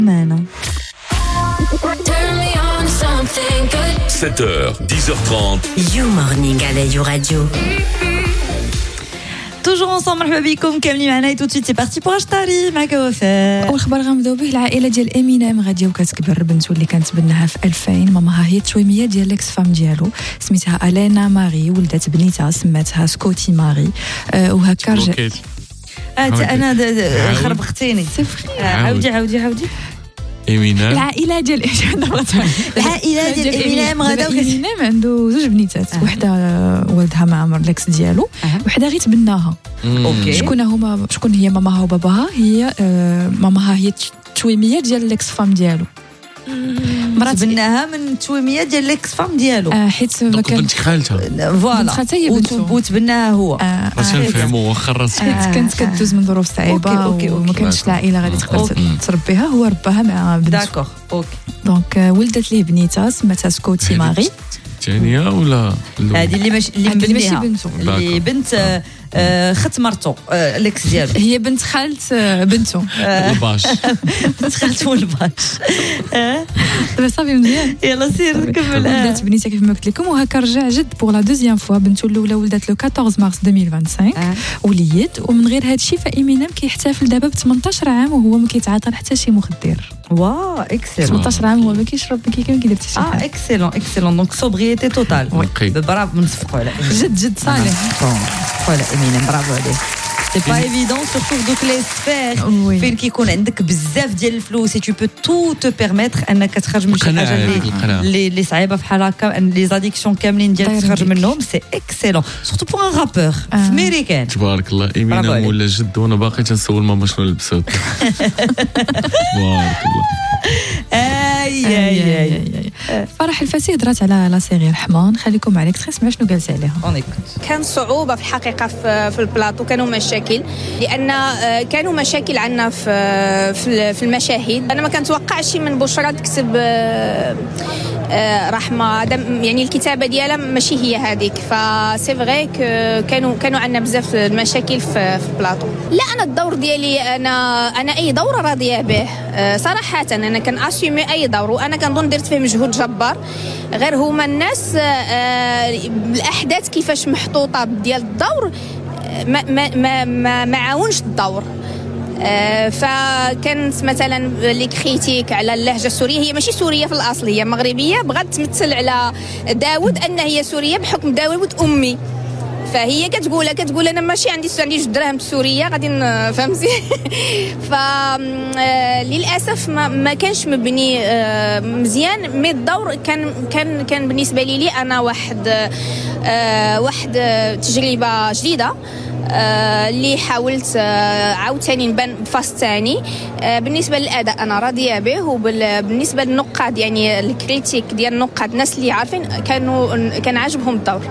Man. 7h, 10h30. You Morning على You Radio. Toujours ensemble, مرحبا بكم كاملين معنا. tout de suite c'est parti pour اشتري معك وفاء. اول خبر غنبداو به العائله ديال امينيم غاديه وكتكبر بنته اللي كانت بنها في 2000. ماماها هي التويميه ديال ليكس فام ديالو سميتها الينا ماري، ولدت بنيتها سماتها سكوتي ماري. وهكا رجعت انا خربقتيني. عاودي إمينيم العائله ديال العائله ديال إمينيم غدا إمينيم عنده زوج بنيتات، وحده ولدها مع ليكس ديالو، وحده غير تبناها. اوكي شكون هي ماماها وباباها؟ هي ماماها هي التويميه ديال ليكس فام ديالو، مرات بناها من التويميه ديال ليكس فام ديالو، حيت ما كان بنت خالتها فوالا وتبناها هو. باش نفهموا واخا راسك كانت كدوز من ظروف صعيبه وما كانتش العائله غادي تقدر تربيها، هو رباها مع بنته. داكوغ اوكي. دونك ولدت ليه بنيته سماتها سكوتي ماري. الثانيه ولا هذه اللي ماشي بنته، اللي بنت خت مرتو ليكس ديالو، هي بنت خالت بنته الباش بنت خالته الباش. دابا صافي مزيان، يلا سير نكمل. ولدت بنيته كيف ما قلت لكم، وهكا رجع جد بوغ لا دوزيام فوا. بنته الاولى ولدت لو 14 مارس 2025 وليد. ومن غير هذا الشيء فإمينيم كيحتفل دابا ب 18 عام وهو ما كيتعاطى حتى شي مخدر. واو اكسلون. 18 عام هو ما كيشرب ما كيدير حتى شي حاجه. اكسلون دونك سوبريتي توتال. برافو، نصفقوا على جد صالح، نصفقوا على إمينيم، برافو عليه. سي با ايفيدون سورتو في دوك لي سفير فين كيكون عندك بزاف ديال الفلوس تي بو تو تو بيرميتر انك تخرج من شي حاجه اللي صعيبه بحال هكا. لي زاديكسيون كاملين ديالك تخرج منهم، سي اكسلون سورتو بور ان رابور امريكان. تبارك الله إمينيم ولا جد، وانا باقي تنسول ماما شنو لبسات. تبارك الله. اي فرح الفاسي هضرات على لا سيري الرحمن. خليكم عليك تسمع شنو قالت عليها. كان صعوبه في الحقيقه في البلاطو، كانوا مشاكل لان كانوا مشاكل عندنا في المشاهد. انا ما كنتوقعش من بشرى تكتب رحمه، يعني الكتابه ديالها ماشي هي هذيك. فسي فغي كانوا عندنا بزاف المشاكل في البلاطو. لا انا الدور ديالي انا اي دور راضيه به صراحه. انا كناسيمي اي دور، وانا كنظن درت فيه مجهود جبار. غير هما الناس الاحداث كيفاش محطوطه ديال الدور ما عاونش الدور. فكانت مثلا لي كريتيك على اللهجه السوريه، هي ماشي سوريه في الاصل، هي مغربيه، بغات تمثل على داود ان هي سوريه بحكم داود امي. فهي كتقول انا ماشي عندي جوج دراهم سوريه غادي فهمتي. للاسف ما كانش مبني مزيان. مي الدور كان بالنسبه لي انا واحد تجربه جديده اللي حاولت عاوتاني نبان بفاس ثاني. بالنسبه للاداء انا راضيه به، وبالنسبه للنقاد يعني الكريتيك ديال النقاد الناس اللي عارفين كان عاجبهم الدور.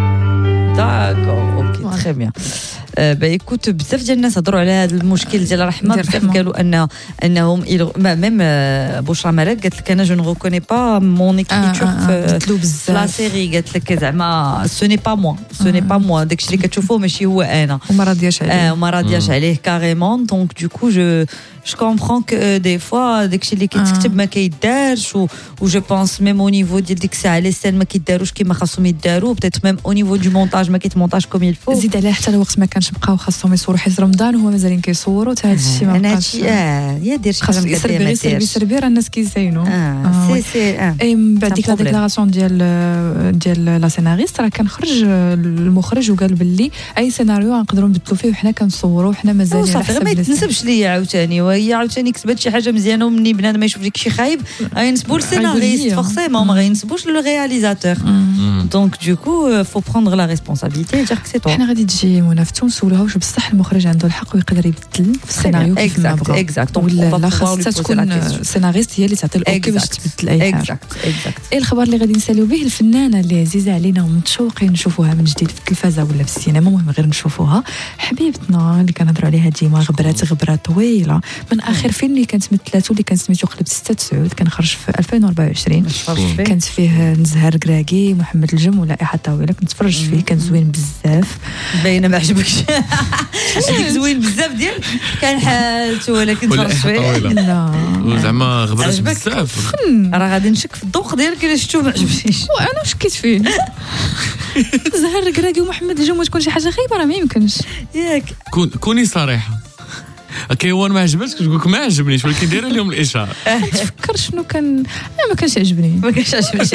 داكور اوكي تري بيان. ايكوت بزاف ديال الناس هضروا على هذا المشكل ديال الرحمه. بزاف قالوا انهم ميم بشرى مراد قالت لك انا جو نو ريكوني با مون ايكريتور في لا سيري. قالت لك زعما سو ني با موا داكشي اللي كتشوفوه ماشي هو انا، وما راضياش عليه كاريمون. دونك دوكو je comprends que des fois داكشي اللي كيتكتب ما كيدارش. و جو بونس ميم او نيفو ديال ديك الساعه لي سين ما كيداروش كيما خاصهم يداروا. بيتيت ميم او نيفو دو مونتاج ما كيتمونتاج كوم يلفو. زيد عليه حتى الوقت ما كانش بقاو خاصهم يصوروا حيت رمضان وهما مازالين كيصوروا. حتى هذا الشيء ما بقاش. يا دير شي حاجه سربي راه الناس كيزينوا. سي من بعد ديك لا ديكلاراسيون ديال لا سيناريست راه كان خرج المخرج وقال باللي اي سيناريو نقدروا نبدلوا فيه وحنا كنصوروا وحنا مازالين على حسب. ما يتنسبش ليا عاوتاني، وهي عاوتاني كتبت شي حاجه مزيانه ومني بنادم ما يشوف ديك شي خايب غينسبوا للسيناريست فورسيمون، ما غينسبوش للرياليزاتور. دونك دوكو فو بروندر لا ريسبونسابيلتي دير سي تو. حنا غادي تجي منافسه ونسولوها واش بصح المخرج عنده الحق ويقدر يبدل في السيناريو كيف ما بغا. اكزاكت. ولا خاصها تكون السيناريست هي اللي تعطي الاوكي باش تبدل اي حاجه. ايه الخبر اللي غادي نساليو به الفنانه اللي عزيزه علينا ومتشوقين نشوفوها من جديد في التلفازه ولا في السينما، المهم غير نشوفوها، حبيبتنا اللي كنهضروا عليها ديما غبره طويله من اخر فيلم اللي كانت مثلاتو اللي كان سميتو قلب 6/9 كان خرج في 2024 كانت فيه نزهة ركراكي محمد الجم ولائحة طويلة كنت تفرجت فيه كان زوين بزاف باينه ما عجبكش هذيك زوين بزاف ديال كان حالته ولكن تفرجت فيه لا زعما غبرت بزاف راه غادي نشك في الذوق ديالك الا شفتو ما عجبنيش وانا شكيت فيه زهر ركراكي ومحمد الجم تكون شي حاجه خايبه راه ما يمكنش ياك كوني صريحه كيوان ما عجبتش كتقولك ما عجبنيش ولكن دايره لهم الاشاره تفكر شنو كان ما كانش عجبني ما كانش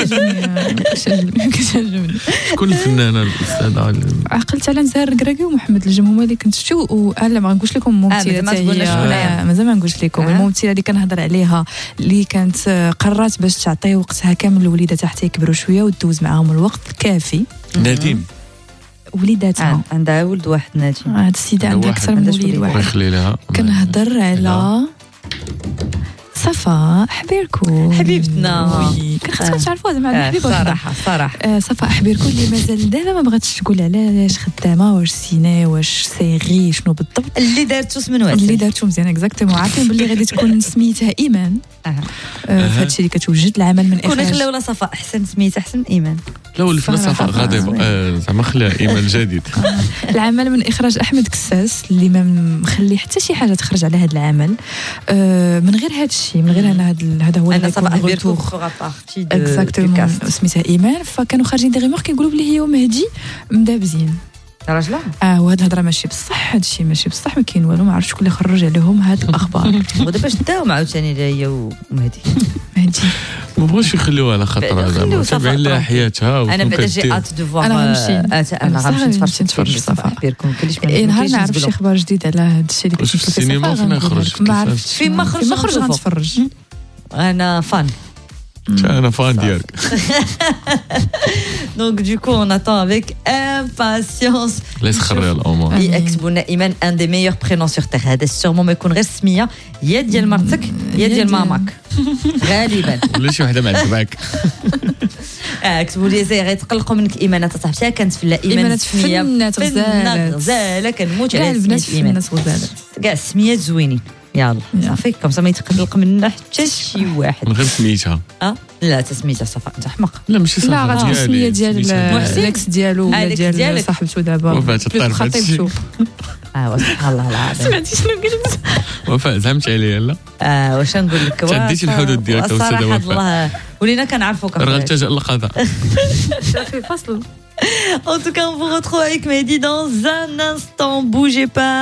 عجبني شكون الفنانه الاستاذه عقلت على نزار الكراكي ومحمد الجم هما اللي كنت شفتو وانا ما نقولش لكم ممثله مازال ما نقولش لكم الممثله اللي كنهضر عليها اللي كانت قررت باش تعطي وقتها كامل للوليدات حتى يكبروا شويه وتدوز معاهم الوقت الكافي نديم وليداتها عندها ولد واحد ناجي هاد السيده عندها اكثر من وليد واحد كنهضر على صفاء حبيركو حبيبتنا كنت تعرفوها زعما حبيبه صراحه صفاء حبيركو اللي مازال دابا ما بغاتش تقول علاش خدامه واش سيني واش سيغي شنو بالضبط اللي دارتو من واسع اللي دارتو مزيان اكزاكتومون عارفين باللي غادي تكون سميتها ايمان فهادشي اللي كتوجد العمل من اخراج كون خلاو لا صفاء احسن سميتها احسن ايمان لا ولفنا صفاء غاضبه زعما خليها ايمان جديد العمل من اخراج احمد كساس اللي ما مخلي حتى شي حاجه تخرج على هذا العمل من غير هذا الشيء من غير هذا هو اللي صفاء بيركو فغا بارتي دو اكزاكتومون سميتها ايمان فكانوا خارجين دي ريمور كيقولوا بلي هي ومهدي مدابزين راجله وهاد الهضره ماشي بصح هاد الشيء ماشي بصح ما كاين والو ما عرفتش شكون اللي خرج عليهم هاد الاخبار ودابا شداهم عاوتاني هي ومهدي ما بغاوش يخليوها على خاطرها زعما تابعين لها حياتها انا بعدا جي ات دو فوار انا غنمشي نتفرج صفاء نهار نعرف شي اخبار جديد على هاد الشيء اللي كنت في السينما فين يخرج ما عرفتش فين ما خرج غنتفرج انا فان انا فان ديالك دونك دو كو اون اتون افيك امباسيونس ليس خري الامور يكتبونا ايمان ان دي ميور برينون سور تيغ هذا سيغمون ما يكون غير السميه يا ديال مرتك يا ديال ماماك غالبا ولا شي وحده مع الدباك كتبوا لي زي غيتقلقوا منك ايمانات صاحبتي كانت في ايمان فنانات غزاله كنموت على البنات فنانات غزاله كاع السميات زوينين يلا صافي كم ما يتقلق منا حتى شي واحد من غير سميتها لا تسميتها صفاء انت حمق لا ماشي صفاء لا السميه ديال الاكس ديالو ولا ديال صاحبته دابا وفاء خطيبته سبحان الله العظيم سمعتي شنو قلت وفاء زعمت عليا لا واش نقول لك تعديتي الحدود ديالك استاذه وفاء الله ولينا كنعرفوك راه غنلتجأ للقضاء صافي فصلوا En tout cas, on vous retrouve avec Mehdi dans un instant. Bougez pas.